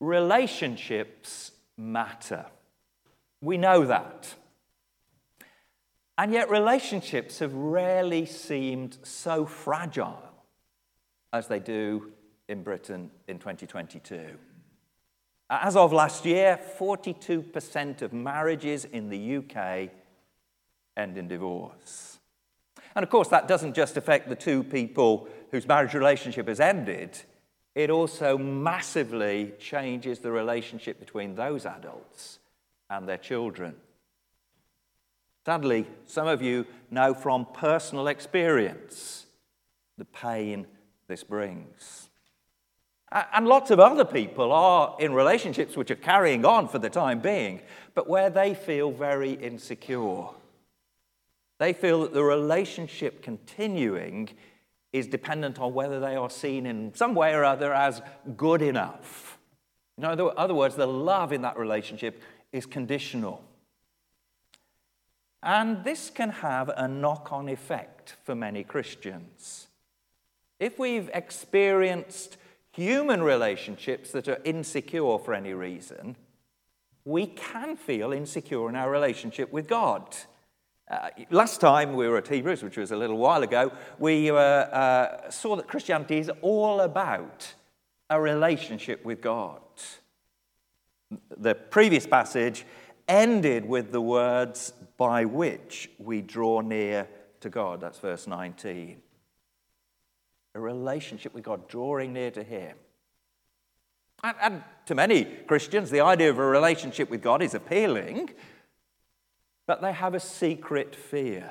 relationships matter. We know that. And yet relationships have rarely seemed so fragile as they do in Britain in 2022. As of last year, 42% of marriages in the UK end in divorce. And of course, that doesn't just affect the two people whose marriage relationship has ended. It also massively changes the relationship between those adults and their children. Sadly, some of you know from personal experience the pain this brings. And lots of other people are in relationships which are carrying on for the time being, but where they feel very insecure. They feel that the relationship continuing is dependent on whether they are seen in some way or other as good enough. In other words, the love in that relationship is conditional. And this can have a knock-on effect for many Christians. If we've experienced human relationships that are insecure for any reason, we can feel insecure in our relationship with God. Last time we were at Hebrews, which was a little while ago, we saw that Christianity is all about a relationship with God. The previous passage ended with the words, by which we draw near to God. That's verse 19. A relationship with God, drawing near to Him. And to many Christians, the idea of a relationship with God is appealing, but they have a secret fear.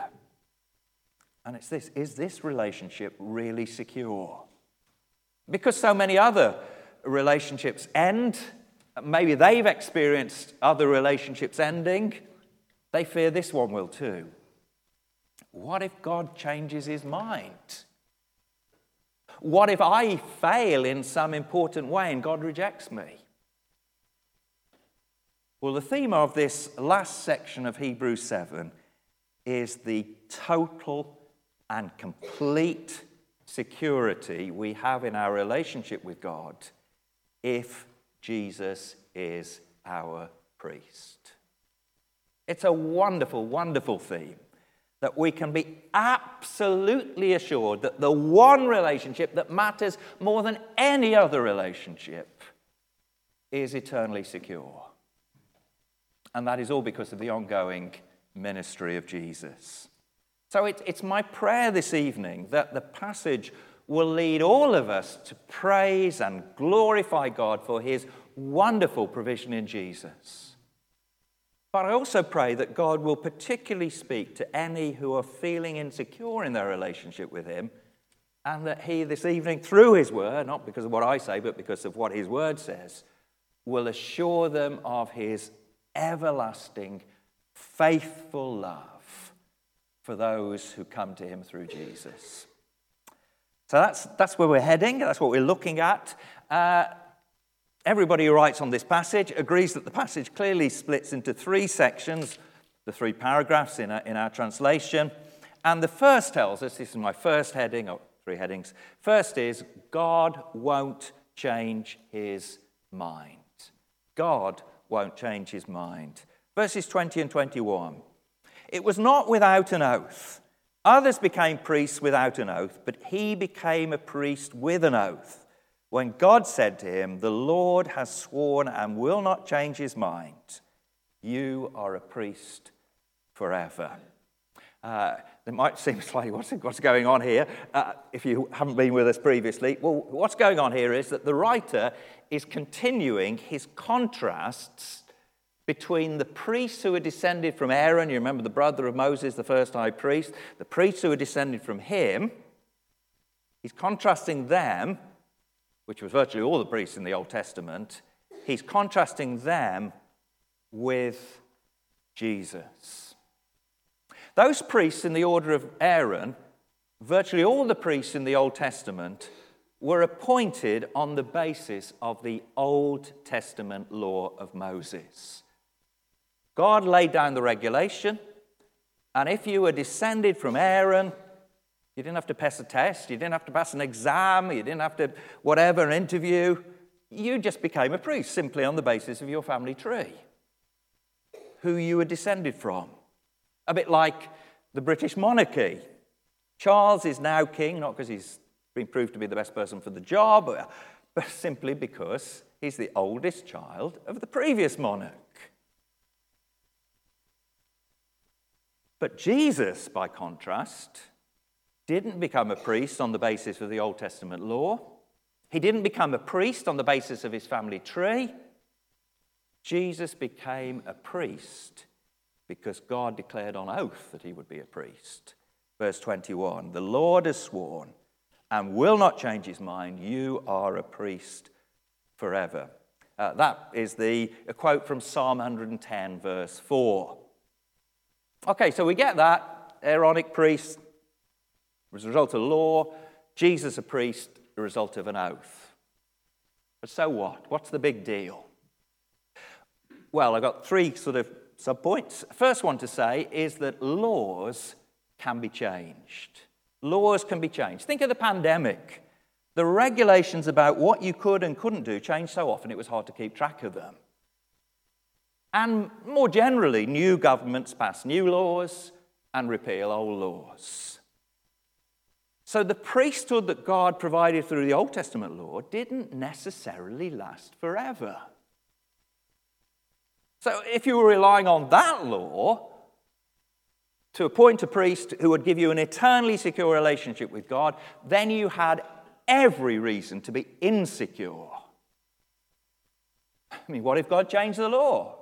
And it's this: is this relationship really secure? Because so many other relationships end, maybe they've experienced other relationships ending, they fear this one will too. What if God changes His mind? What if I fail in some important way and God rejects me? Well, the theme of this last section of Hebrews 7 is the total and complete security we have in our relationship with God if Jesus is our priest. It's a wonderful, wonderful theme that we can be absolutely assured that the one relationship that matters more than any other relationship is eternally secure. And that is all because of the ongoing ministry of Jesus. So it's my prayer this evening that the passage will lead all of us to praise and glorify God for His wonderful provision in Jesus. But I also pray that God will particularly speak to any who are feeling insecure in their relationship with Him, and that He this evening, through His word, not because of what I say, but because of what His word says, will assure them of His everlasting, faithful love for those who come to Him through Jesus. So that's where we're heading. That's what we're looking at. Everybody who writes on this passage agrees that the passage clearly splits into three sections, the three paragraphs in our translation. And the first tells us, this is my first heading, or three headings. First is, God won't change His mind. God won't change His mind. Verses 20 and 21. It was not without an oath. Others became priests without an oath, but He became a priest with an oath. When God said to him, the Lord has sworn and will not change His mind, you are a priest forever. It might seem slightly, what's going on here, if you haven't been with us previously. Well, what's going on here is that the writer is continuing his contrasts between the priests who are descended from Aaron, you remember the brother of Moses, the first high priest, the priests who are descended from him. He's contrasting them, which was virtually all the priests in the Old Testament, he's contrasting them with Jesus. Those priests in the order of Aaron, virtually all the priests in the Old Testament, were appointed on the basis of the Old Testament law of Moses. God laid down the regulation, and if you were descended from Aaron, you didn't have to pass a test, you didn't have to pass an exam, you didn't have to an interview. You just became a priest simply on the basis of your family tree, who you were descended from. A bit like the British monarchy. Charles is now king, not because he's been proved to be the best person for the job, but simply because he's the oldest child of the previous monarch. But Jesus, by contrast, didn't become a priest on the basis of the Old Testament law. He didn't become a priest on the basis of his family tree. Jesus became a priest because God declared on oath that he would be a priest. Verse 21, the Lord has sworn and will not change his mind. You are a priest forever. That is a quote from Psalm 110, verse 4. Okay, so we get that. Aaronic priest was a result of law. Jesus a priest, a result of an oath. But so what? What's the big deal? Well, I've got three sort of subpoints. First one to say is that laws can be changed. Laws can be changed. Think of the pandemic. The regulations about what you could and couldn't do changed so often it was hard to keep track of them. And more generally, new governments pass new laws and repeal old laws. So the priesthood that God provided through the Old Testament law didn't necessarily last forever. So if you were relying on that law to appoint a priest who would give you an eternally secure relationship with God, then you had every reason to be insecure. I mean, what if God changed the law?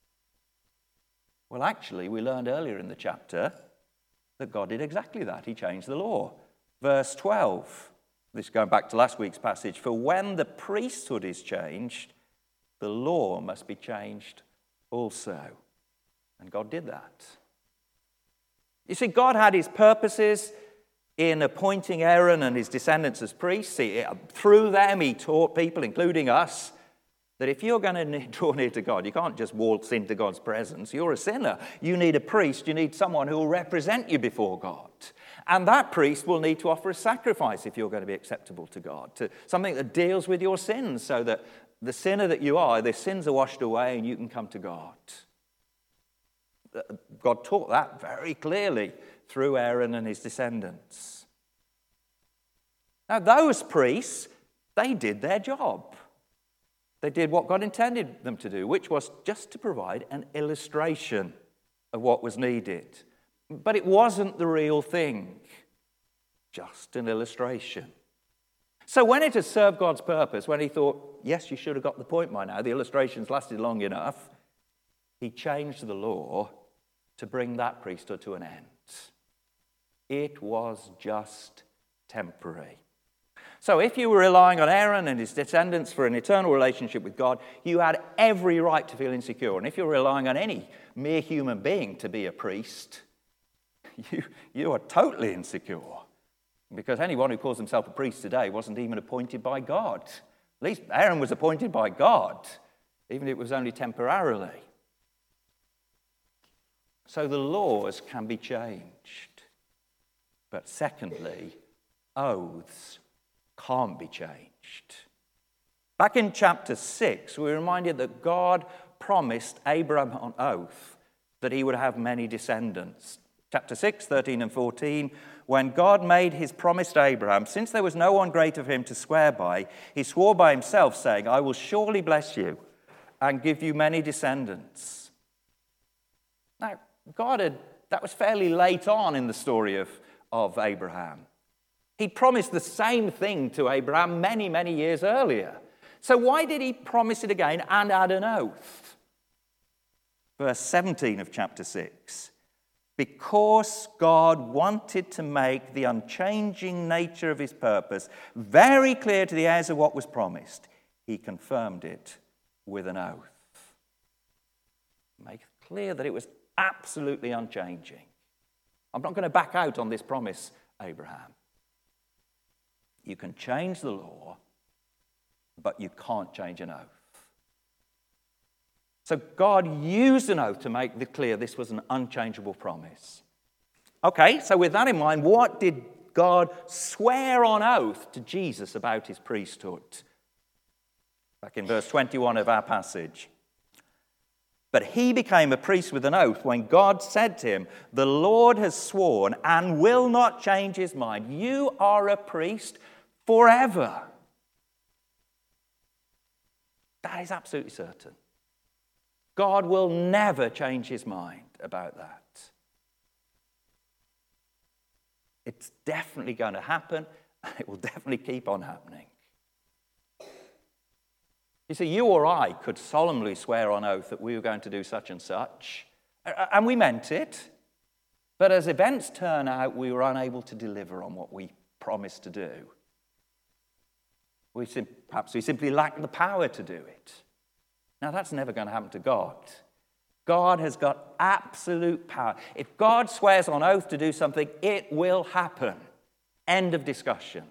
Well, actually, we learned earlier in the chapter that God did exactly that. He changed the law. Verse 12, this is going back to last week's passage, for when the priesthood is changed, the law must be changed also. And God did that. You see, God had his purposes in appointing Aaron and his descendants as priests. Through them, he taught people, including us, that if you're going to draw near to God, you can't just waltz into God's presence. You're a sinner. You need a priest. You need someone who will represent you before God. And that priest will need to offer a sacrifice if you're going to be acceptable to God, to something that deals with your sins so that the sinner that you are, the sins are washed away and you can come to God. God taught that very clearly through Aaron and his descendants. Now, those priests, they did their job. They did what God intended them to do, which was just to provide an illustration of what was needed. But it wasn't the real thing, just an illustration. So when it had served God's purpose, when he thought, yes, you should have got the point by now, the illustration's lasted long enough, he changed the law to bring that priesthood to an end. It was just temporary. So if you were relying on Aaron and his descendants for an eternal relationship with God, you had every right to feel insecure. And if you're relying on any mere human being to be a priest, you are totally insecure. Because anyone who calls himself a priest today wasn't even appointed by God. At least Aaron was appointed by God, even if it was only temporarily. So the laws can be changed. But secondly, oaths can't be changed. Back in chapter 6, we're reminded that God promised Abraham on oath that he would have many descendants. Chapter 6, 13 and 14, when God made his promise to Abraham, since there was no one greater for him to swear by, he swore by himself, saying, I will surely bless you and give you many descendants. Now, that was fairly late on in the story of Abraham. He promised the same thing to Abraham many, many years earlier. So why did he promise it again and add an oath? Verse 17 of chapter 6. Because God wanted to make the unchanging nature of his purpose very clear to the heirs of what was promised, he confirmed it with an oath. Make clear that it was absolutely unchanging. I'm not going to back out on this promise, Abraham. You can change the law, but you can't change an oath. So God used an oath to make it clear this was an unchangeable promise. Okay, so with that in mind, what did God swear on oath to Jesus about his priesthood? Back in verse 21 of our passage. But he became a priest with an oath when God said to him, "The Lord has sworn and will not change his mind. You are a priest forever." That is absolutely certain. God will never change his mind about that. It's definitely going to happen, and it will definitely keep on happening. You see, you or I could solemnly swear on oath that we were going to do such and such, and we meant it. But as events turn out, we were unable to deliver on what we promised to do. Perhaps we simply lack the power to do it. Now, that's never going to happen to God. God has got absolute power. If God swears on oath to do something, it will happen. End of discussion.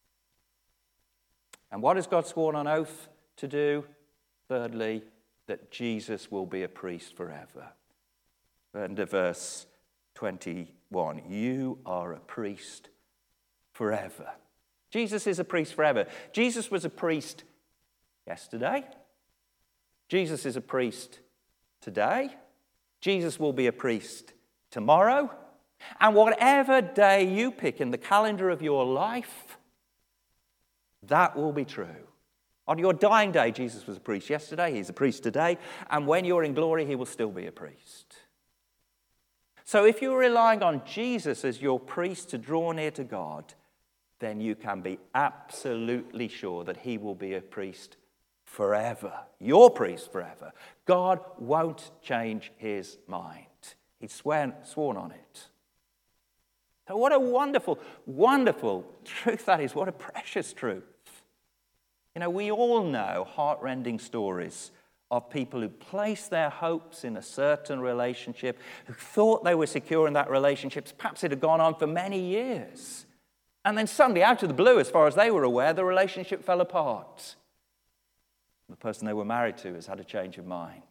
And what has God sworn on oath to do? Thirdly, that Jesus will be a priest forever. End of verse 21. You are a priest forever. Jesus is a priest forever. Jesus was a priest yesterday. Jesus is a priest today. Jesus will be a priest tomorrow. And whatever day you pick in the calendar of your life, that will be true. On your dying day, Jesus was a priest yesterday, he's a priest today, and when you're in glory, he will still be a priest. So if you're relying on Jesus as your priest to draw near to God, then you can be absolutely sure that he will be a priest forever. Your priest forever. God won't change his mind. He's sworn on it. So what a wonderful, wonderful truth that is. What a precious truth. You know, we all know heart-rending stories of people who placed their hopes in a certain relationship, who thought they were secure in that relationship. Perhaps it had gone on for many years. And then suddenly, out of the blue, as far as they were aware, the relationship fell apart. The person they were married to has had a change of mind.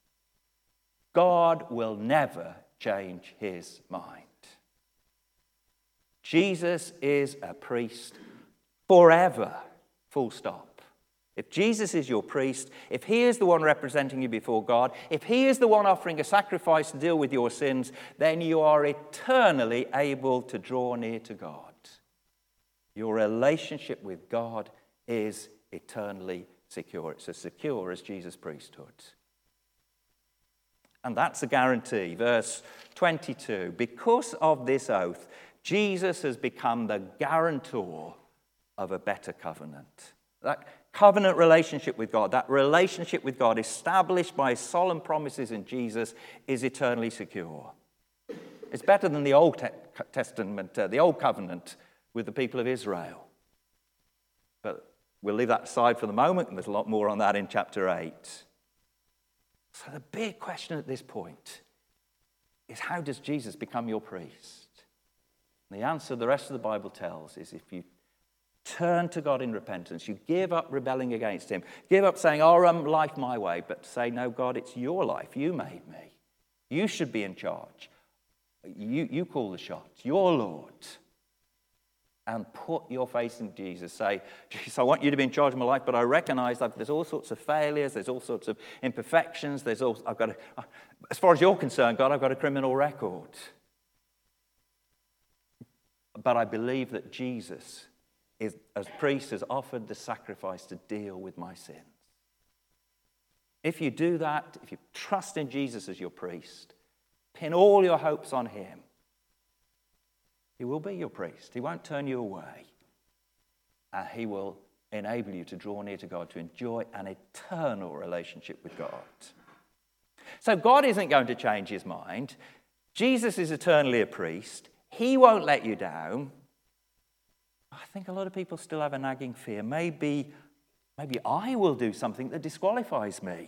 God will never change his mind. Jesus is a priest forever, full stop. If Jesus is your priest, if he is the one representing you before God, if he is the one offering a sacrifice to deal with your sins, then you are eternally able to draw near to God. Your relationship with God is eternally secure. It's as secure as Jesus' priesthood. And that's a guarantee. Verse 22, because of this oath, Jesus has become the guarantor of a better covenant. That covenant relationship with God, that relationship with God established by solemn promises in Jesus, is eternally secure. It's better than the Old Testament, the Old Covenant with the people of Israel. But we'll leave that aside for the moment, and there's a lot more on that in chapter 8. So the big question at this point is, how does Jesus become your priest? And the answer the rest of the Bible tells is, if you turn to God in repentance, you give up rebelling against him, give up saying, life my way, but say, no, God, it's your life. You made me. You should be in charge. You call the shots. You're Lord. And put your faith in Jesus. Say, Jesus, I want you to be in charge of my life, but I recognize that there's all sorts of failures, there's all sorts of imperfections, as far as you're concerned, God, I've got a criminal record. But I believe that Jesus, as priest, has offered the sacrifice to deal with my sins. If you do that, if you trust in Jesus as your priest, pin all your hopes on him, he will be your priest. He won't turn you away. And he will enable you to draw near to God, to enjoy an eternal relationship with God. So God isn't going to change his mind. Jesus is eternally a priest. He won't let you down. I think a lot of people still have a nagging fear. Maybe I will do something that disqualifies me.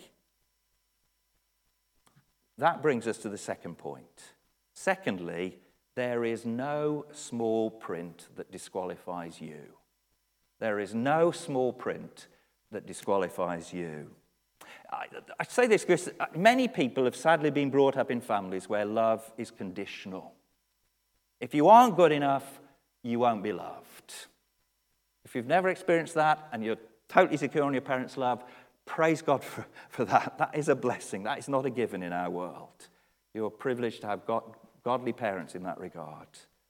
That brings us to the second point. Secondly, there is no small print that disqualifies you. There is no small print that disqualifies you. I say this because many people have sadly been brought up in families where love is conditional. If you aren't good enough, you won't be loved. If you've never experienced that and you're totally secure on your parents' love, Praise God for that. That is a blessing. That is not a given in our world. You're privileged to have godly parents in that regard.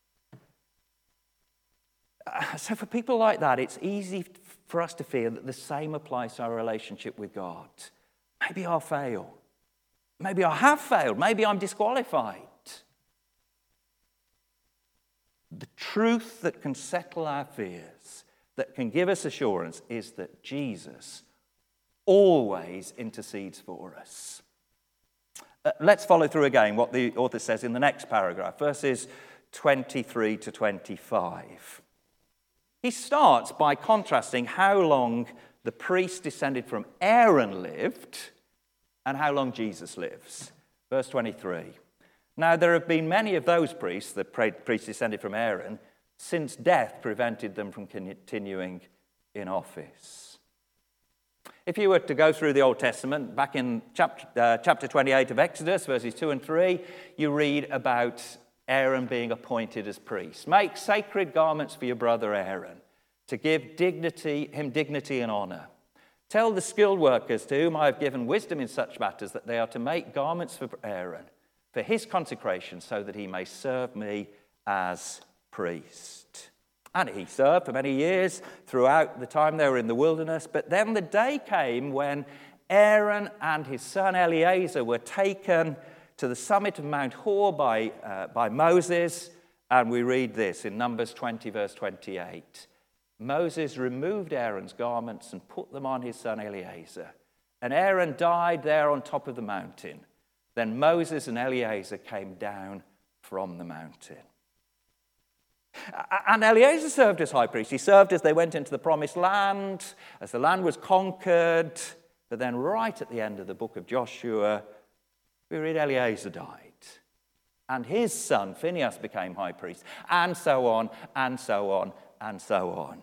So for people like that, it's easy for us to fear that the same applies to our relationship with God. Maybe I'll fail. Maybe I have failed. Maybe I'm disqualified. The truth that can settle our fears, that can give us assurance, is that Jesus always intercedes for us. Let's follow through again what the author says in the next paragraph, verses 23 to 25. He starts by contrasting how long the priest descended from Aaron lived and how long Jesus lives. Verse 23. Now there have been many of those priests, the priests descended from Aaron, since death prevented them from continuing in office. If you were to go through the Old Testament, back in chapter 28 of Exodus, verses 2 and 3, you read about Aaron being appointed as priest. Make sacred garments for your brother Aaron, to give him dignity and honor. Tell the skilled workers to whom I have given wisdom in such matters that they are to make garments for Aaron, for his consecration, so that he may serve me as priest. And he served for many years throughout the time they were in the wilderness. But then the day came when Aaron and his son Eleazar were taken to the summit of Mount Hor by Moses. And we read this in Numbers 20, verse 28. Moses removed Aaron's garments and put them on his son Eleazar. And Aaron died there on top of the mountain. Then Moses and Eleazar came down from the mountain. And Eleazar served as high priest. He served as they went into the promised land, as the land was conquered. But then right at the end of the book of Joshua, we read Eleazar died. And his son Phinehas became high priest. And so on, and so on, and so on.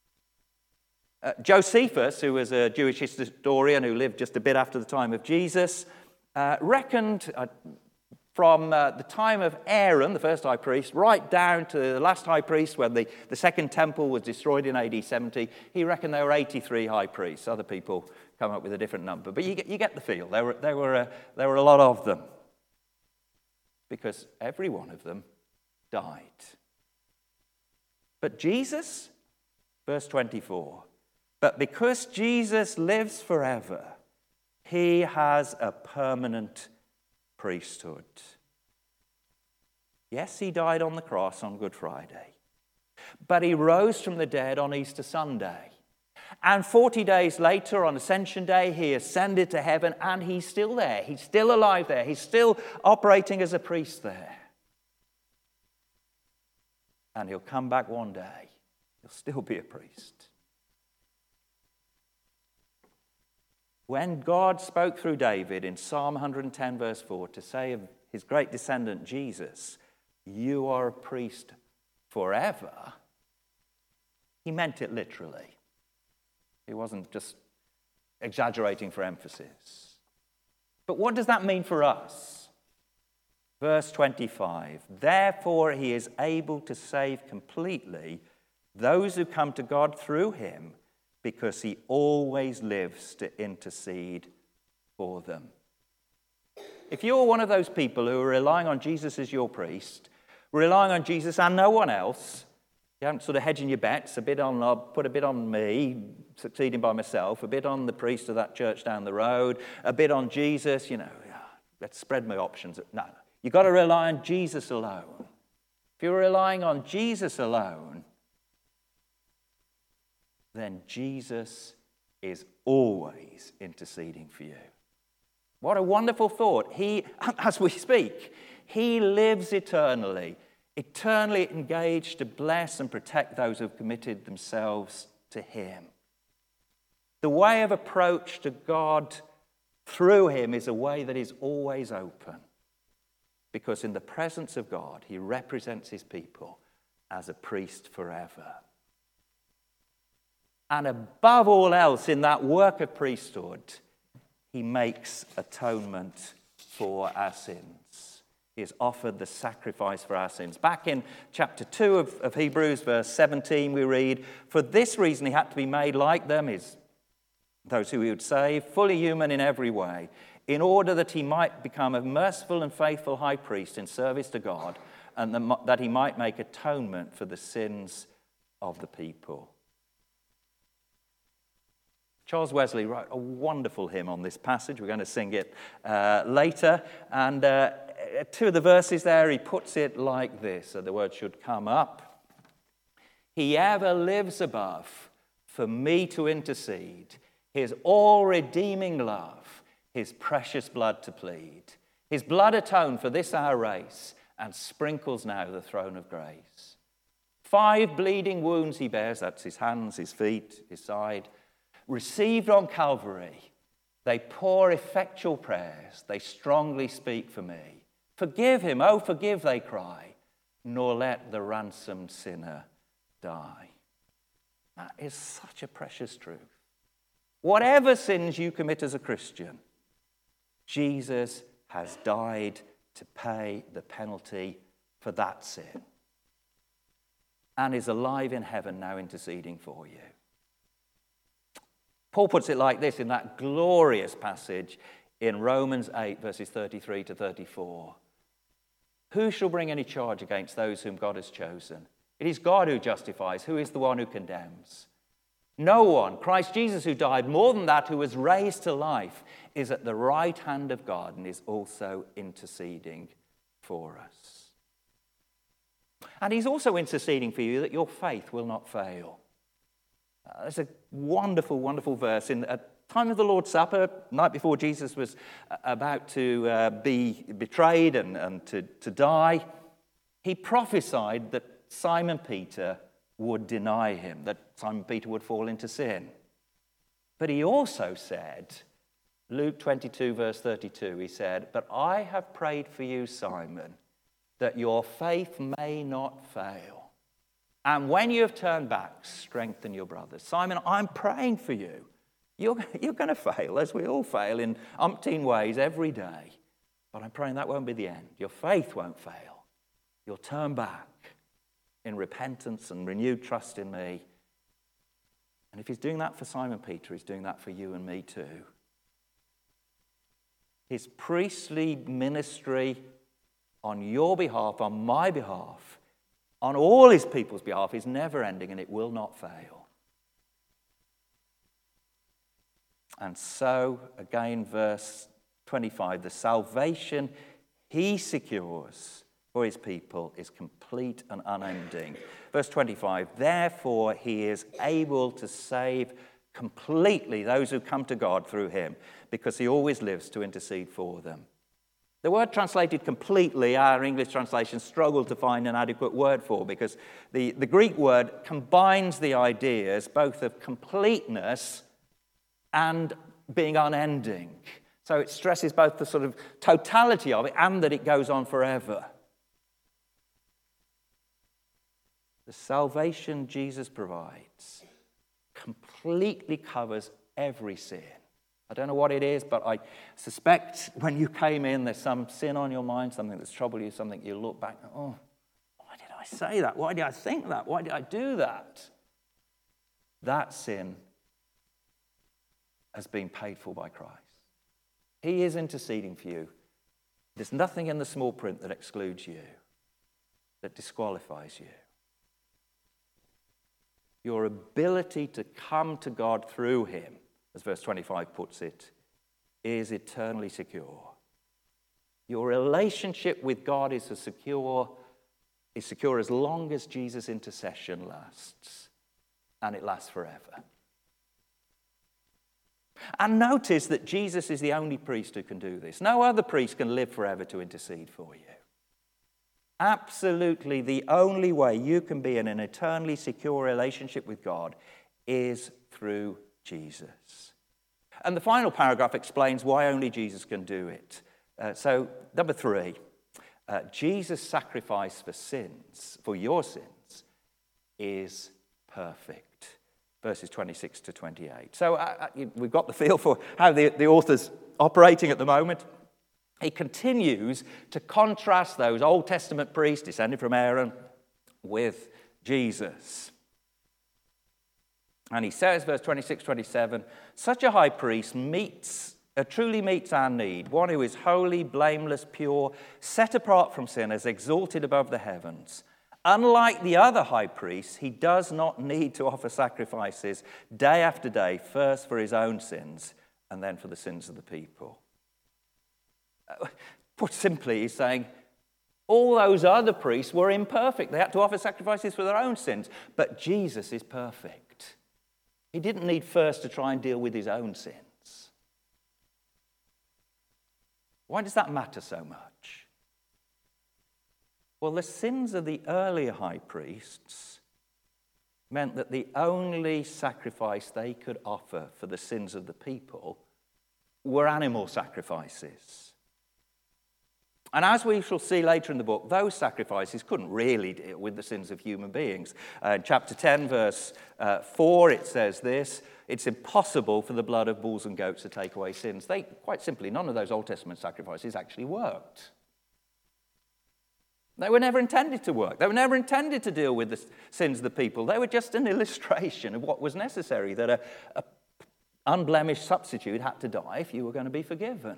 Josephus, who was a Jewish historian who lived just a bit after the time of Jesus, reckoned from the time of Aaron, the first high priest, right down to the last high priest when the second temple was destroyed in AD 70. He reckoned there were 83 high priests. Other people come up with a different number. But you get the feel. There were a lot of them. Because every one of them died. But Jesus, verse 24, but because Jesus lives forever, he has a permanent priesthood. Yes, he died on the cross on Good Friday, but he rose from the dead on Easter Sunday. And 40 days later, on Ascension Day, he ascended to heaven, and he's still there. He's still alive there. He's still operating as a priest there. And he'll come back one day. He'll still be a priest. When God spoke through David in Psalm 110, verse 4, to say of his great descendant Jesus, you are a priest forever, he meant it literally. He wasn't just exaggerating for emphasis. But what does that mean for us? Verse 25, therefore he is able to save completely those who come to God through him, because he always lives to intercede for them. If you're one of those people who are relying on Jesus as your priest, relying on Jesus and no one else, you haven't sort of hedging your bets, I'll put a bit on me, succeeding by myself, a bit on the priest of that church down the road, a bit on Jesus, let's spread my options. No. You've got to rely on Jesus alone. If you're relying on Jesus alone, then Jesus is always interceding for you. What a wonderful thought. He, as we speak, he lives eternally engaged to bless and protect those who have committed themselves to him. The way of approach to God through him is a way that is always open, because in the presence of God, he represents his people as a priest forever. And above all else, in that work of priesthood, he makes atonement for our sins. He has offered the sacrifice for our sins. Back in chapter 2 of Hebrews, verse 17, we read, for this reason he had to be made like them, his those who he would save, fully human in every way, in order that he might become a merciful and faithful high priest in service to God, and that he might make atonement for the sins of the people. Charles Wesley wrote a wonderful hymn on this passage. We're going to sing it later. And two of the verses there, he puts it like this. So the word should come up. He ever lives above for me to intercede, his all-redeeming love, his precious blood to plead. His blood atoned for this our race, and sprinkles now the throne of grace. 5 bleeding wounds he bears, that's his hands, his feet, his side, received on Calvary. They pour effectual prayers, they strongly speak for me. Forgive him, oh forgive, they cry, nor let the ransomed sinner die. That is such a precious truth. Whatever sins you commit as a Christian, Jesus has died to pay the penalty for that sin and is alive in heaven now interceding for you. Paul puts it like this in that glorious passage in Romans 8, verses 33 to 34. Who shall bring any charge against those whom God has chosen? It is God who justifies. Who is the one who condemns? No one. Christ Jesus, who died, more than that, who was raised to life, is at the right hand of God and is also interceding for us. And he's also interceding for you that your faith will not fail. There's a wonderful, wonderful verse in the time of the Lord's Supper, night before Jesus was about to be betrayed and to die. He prophesied that Simon Peter would deny him, that Simon Peter would fall into sin. But he also said, Luke 22, verse 32, he said, "But I have prayed for you, Simon, that your faith may not fail. And when you have turned back, strengthen your brothers." Simon, I'm praying for you. You're going to fail, as we all fail in umpteen ways every day. But I'm praying that won't be the end. Your faith won't fail. You'll turn back in repentance and renewed trust in me. And if he's doing that for Simon Peter, he's doing that for you and me too. His priestly ministry on your behalf, on my behalf, on all his people's behalf is never ending, and it will not fail. And so, again, verse 25, the salvation he secures for his people is complete and unending. Verse 25, therefore he is able to save completely those who come to God through him, because he always lives to intercede for them. The word translated completely, our English translation struggled to find an adequate word for, because the Greek word combines the ideas both of completeness and being unending. So it stresses both the sort of totality of it and that it goes on forever. The salvation Jesus provides completely covers every sin. I don't know what it is, but I suspect when you came in, there's some sin on your mind, something that's troubled you, something you look back, oh, why did I say that? Why did I think that? Why did I do that? That sin has been paid for by Christ. He is interceding for you. There's nothing in the small print that excludes you, that disqualifies you. Your ability to come to God through him, as verse 25 puts it, is eternally secure. Your relationship with God is secure as long as Jesus' intercession lasts, and it lasts forever. And notice that Jesus is the only priest who can do this. No other priest can live forever to intercede for you. Absolutely the only way you can be in an eternally secure relationship with God is through Jesus. And the final paragraph explains why only Jesus can do it. So, number 3, Jesus' sacrifice for sins, for your sins, is perfect. Verses 26 to 28. So we've got the feel for how the author's operating at the moment. He continues to contrast those Old Testament priests descended from Aaron with Jesus. And he says, verse 26, 27, such a high priest truly meets our need, one who is holy, blameless, pure, set apart from sinners, exalted above the heavens. Unlike the other high priests, he does not need to offer sacrifices day after day, first for his own sins and then for the sins of the people. Put simply, he's saying, all those other priests were imperfect. They had to offer sacrifices for their own sins. But Jesus is perfect. He didn't need first to try and deal with his own sins. Why does that matter so much? Well, the sins of the earlier high priests meant that the only sacrifice they could offer for the sins of the people were animal sacrifices. And as we shall see later in the book, those sacrifices couldn't really deal with the sins of human beings. In chapter 10, verse 4, it says this, it's impossible for the blood of bulls and goats to take away sins. Quite simply, none of those Old Testament sacrifices actually worked. They were never intended to work. They were never intended to deal with the sins of the people. They were just an illustration of what was necessary, that an unblemished substitute had to die if you were going to be forgiven.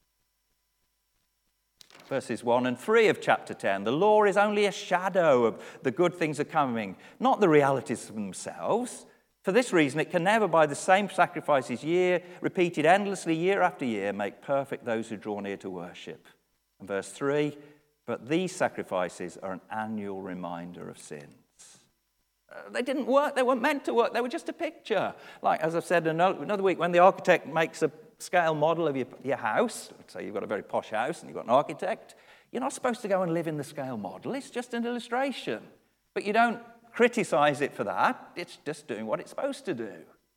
Verses 1 and 3 of chapter 10, the law is only a shadow of the good things are coming, not the realities themselves. For this reason, it can never, by the same sacrifices repeated endlessly year after year, make perfect those who draw near to worship. And verse 3, but these sacrifices are an annual reminder of sins. They didn't work. They weren't meant to work. They were just a picture. Like, as I've said another week, when the architect makes a scale model of your house, say you've got a very posh house and you've got an architect, you're not supposed to go and live in the scale model. It's just an illustration. But you don't criticize it for that. It's just doing what it's supposed to do.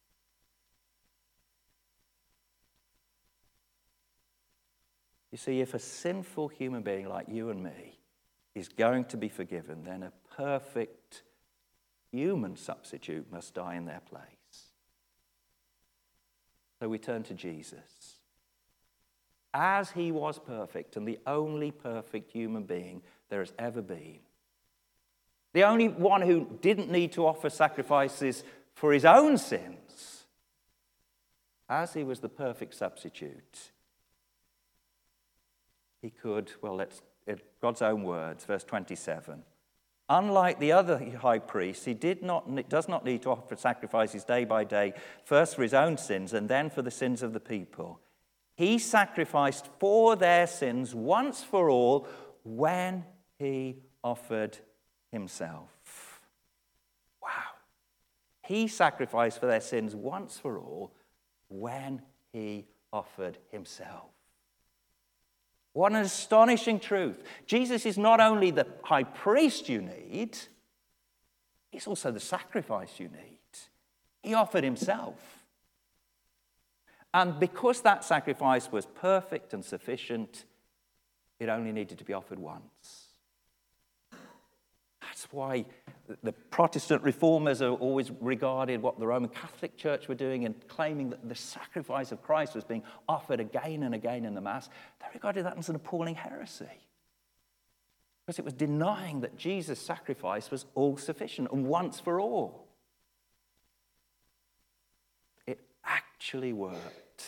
You see, if a sinful human being like you and me is going to be forgiven, then a perfect human substitute must die in their place. So we turn to Jesus. As he was perfect and the only perfect human being there has ever been, the only one who didn't need to offer sacrifices for his own sins, as he was the perfect substitute, he could, God's own words, verse 27, unlike the other high priests, he does not need to offer sacrifices day by day, first for his own sins and then for the sins of the people. He sacrificed for their sins once for all when he offered himself. Wow. He sacrificed for their sins once for all when he offered himself. What an astonishing truth. Jesus is not only the high priest you need, he's also the sacrifice you need. He offered himself. And because that sacrifice was perfect and sufficient, it only needed to be offered once. That's why the Protestant reformers are always regarded what the Roman Catholic Church were doing and claiming that the sacrifice of Christ was being offered again and again in the Mass. They regarded that as an appalling heresy. Because it was denying that Jesus' sacrifice was all sufficient and once for all. It actually worked.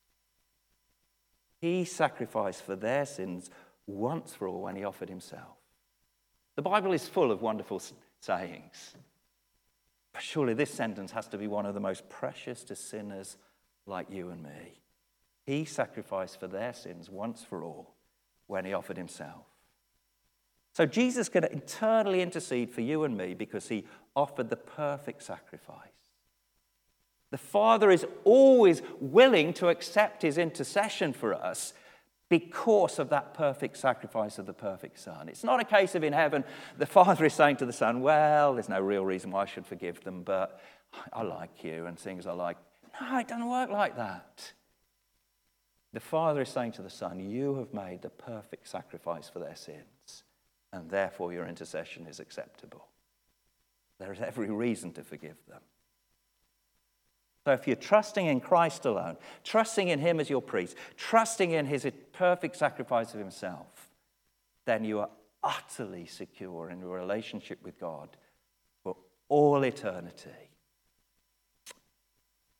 He sacrificed for their sins once for all when he offered himself. The Bible is full of wonderful sayings. But surely this sentence has to be one of the most precious to sinners like you and me. He sacrificed for their sins once for all when he offered himself. So Jesus can eternally intercede for you and me because he offered the perfect sacrifice. The Father is always willing to accept his intercession for us because of that perfect sacrifice of the perfect Son. It's not a case of in heaven, the Father is saying to the Son, well, there's no real reason why I should forgive them, but I like you and things I like. No, it doesn't work like that. The Father is saying to the Son, you have made the perfect sacrifice for their sins, and therefore your intercession is acceptable. There is every reason to forgive them. So if you're trusting in Christ alone, trusting in him as your priest, trusting in his perfect sacrifice of himself, then you are utterly secure in your relationship with God for all eternity.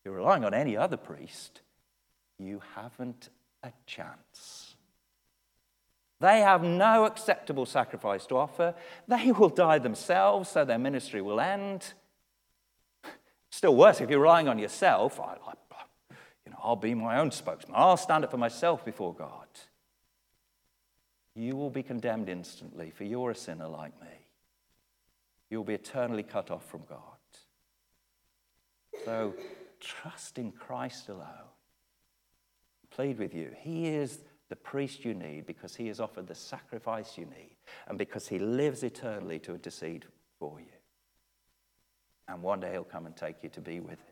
you're relying on any other priest, you haven't a chance. They have no acceptable sacrifice to offer. They will die themselves, so their ministry will end. Still worse, if you're relying on yourself, I'll be my own spokesman. I'll stand up for myself before God. You will be condemned instantly, for you're a sinner like me. You'll be eternally cut off from God. So trust in Christ alone. Plead with you. He is the priest you need because he has offered the sacrifice you need and because he lives eternally to intercede for you. And one day he'll come and take you to be with him.